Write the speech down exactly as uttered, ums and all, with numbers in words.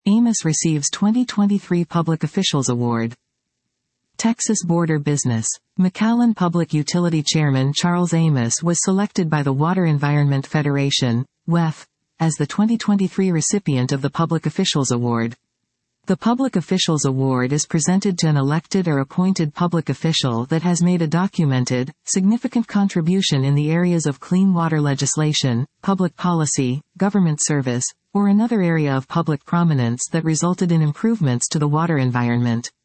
Amos receives twenty twenty-three Public Officials Award. Texas Border Business. McAllen Public Utility Chairman Charles Amos was selected by the Water Environment Federation, W E F, as the twenty twenty-three recipient of the Public Officials Award. The Public Officials Award is presented to an elected or appointed public official that has made a documented, significant contribution in the areas of clean water legislation, public policy, government service, or another area of public prominence that resulted in improvements to the water environment.